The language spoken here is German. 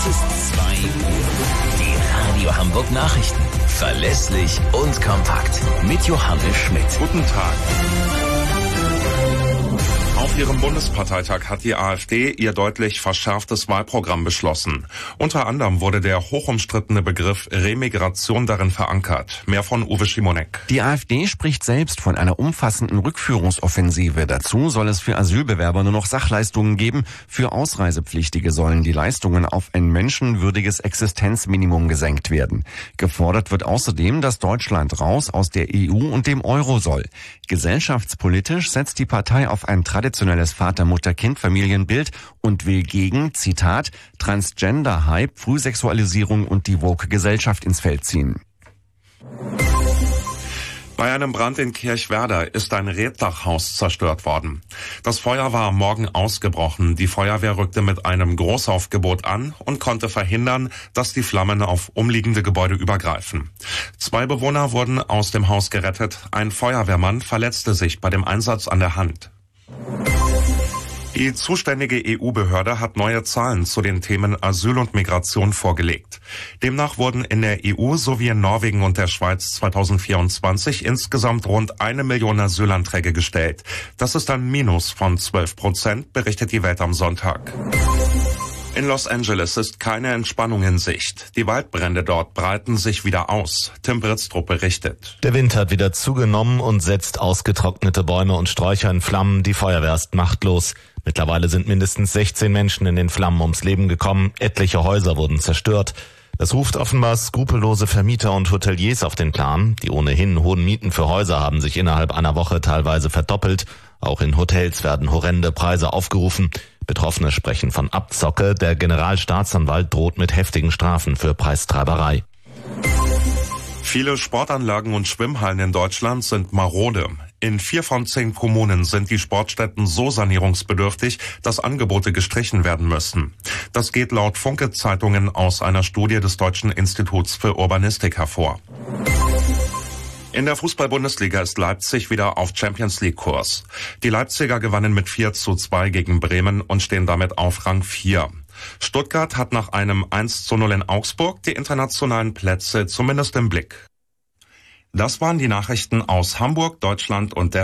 Es ist 2 Uhr. Die Radio Hamburg Nachrichten. Verlässlich und kompakt. Mit Johannes Schmidt. Guten Tag. Auf ihrem Bundesparteitag hat die AfD ihr deutlich verschärftes Wahlprogramm beschlossen. Unter anderem wurde der hochumstrittene Begriff Remigration darin verankert. Mehr von Uwe Schimonek. Die AfD spricht selbst von einer umfassenden Rückführungsoffensive. Dazu soll es für Asylbewerber nur noch Sachleistungen geben. Für Ausreisepflichtige sollen die Leistungen auf ein menschenwürdiges Existenzminimum gesenkt werden. Gefordert wird außerdem, dass Deutschland raus aus der EU und dem Euro soll. Gesellschaftspolitisch setzt die Partei auf ein traditionelles Vater-Mutter-Kind-Familienbild und will gegen, Zitat, Transgender-Hype, Frühsexualisierung und die Woke-Gesellschaft ins Feld ziehen. Bei einem Brand in Kirchwerder ist ein Reetdachhaus zerstört worden. Das Feuer war am Morgen ausgebrochen. Die Feuerwehr rückte mit einem Großaufgebot an und konnte verhindern, dass die Flammen auf umliegende Gebäude übergreifen. 2 Bewohner wurden aus dem Haus gerettet. Ein Feuerwehrmann verletzte sich bei dem Einsatz an der Hand. Die zuständige EU-Behörde hat neue Zahlen zu den Themen Asyl und Migration vorgelegt. Demnach wurden in der EU sowie in Norwegen und der Schweiz 2024 insgesamt rund 1 Million Asylanträge gestellt. Das ist ein Minus von 12%, berichtet die Welt am Sonntag. In Los Angeles ist keine Entspannung in Sicht. Die Waldbrände dort breiten sich wieder aus. Tim Britztrup berichtet. Der Wind hat wieder zugenommen und setzt ausgetrocknete Bäume und Sträucher in Flammen. Die Feuerwehr ist machtlos. Mittlerweile sind mindestens 16 Menschen in den Flammen ums Leben gekommen. Etliche Häuser wurden zerstört. Das ruft offenbar skrupellose Vermieter und Hoteliers auf den Plan. Die ohnehin hohen Mieten für Häuser haben sich innerhalb einer Woche teilweise verdoppelt. Auch in Hotels werden horrende Preise aufgerufen. Betroffene sprechen von Abzocke. Der Generalstaatsanwalt droht mit heftigen Strafen für Preistreiberei. Viele Sportanlagen und Schwimmhallen in Deutschland sind marode. In 4 von 10 Kommunen sind die Sportstätten so sanierungsbedürftig, dass Angebote gestrichen werden müssen. Das geht laut Funke-Zeitungen aus einer Studie des Deutschen Instituts für Urbanistik hervor. In der Fußball-Bundesliga ist Leipzig wieder auf Champions-League-Kurs. Die Leipziger gewannen mit 4:2 gegen Bremen und stehen damit auf Rang 4. Stuttgart hat nach einem 1:0 in Augsburg die internationalen Plätze zumindest im Blick. Das waren die Nachrichten aus Hamburg, Deutschland und der